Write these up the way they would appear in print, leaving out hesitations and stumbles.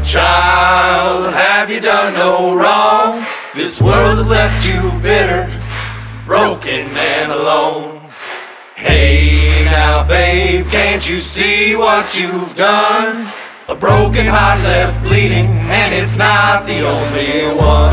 Child, have you done no wrong? This world has left you bitter, broken and alone. Hey now babe, can't you see what you've done? A broken heart left bleeding, and it's not the only one.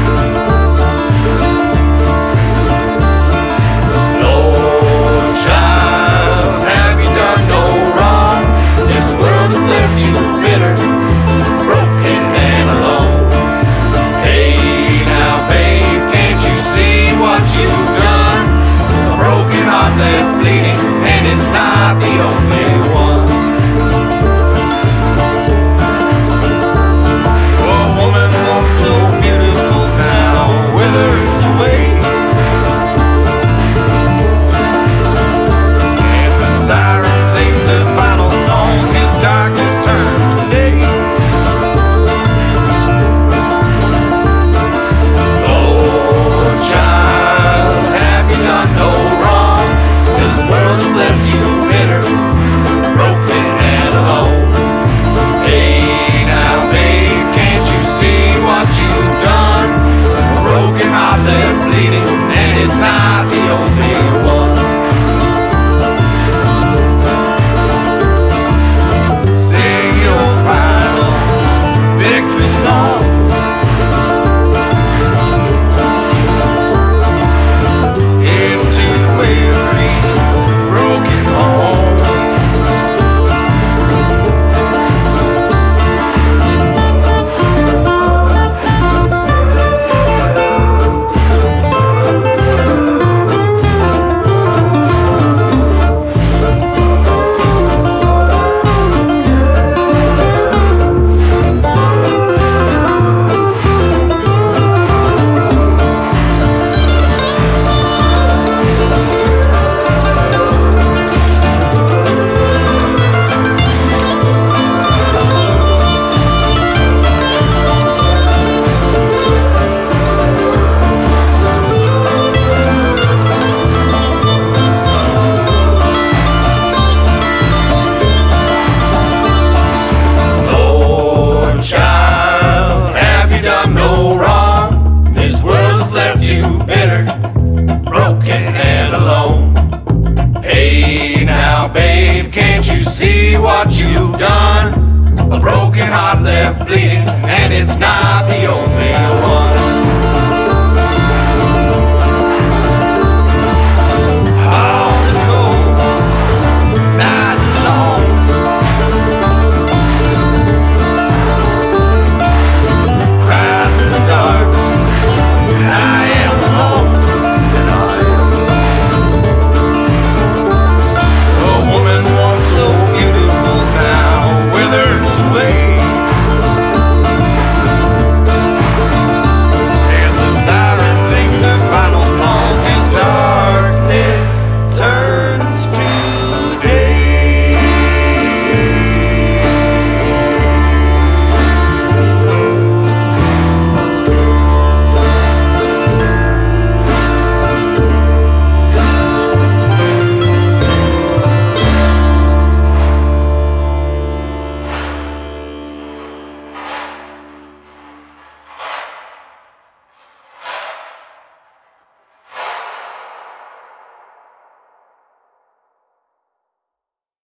Lord, child, have you done no wrong? This world has left you bitter, broken and alone. Hey now babe, can't you see what you've done? A broken heart left bleeding, and it's not the only one. So beautiful now withers away, and the siren sings her final song as darkness turns to day. Oh child, have you done no wrong? This world has left you bitter, broken and alone. Hey now babe, can't you see what you've done? A broken heart left bleeding, and it's not the only one. Sing your final victory song into every broken home. What you've done, a broken heart left bleeding, and it's not the only one.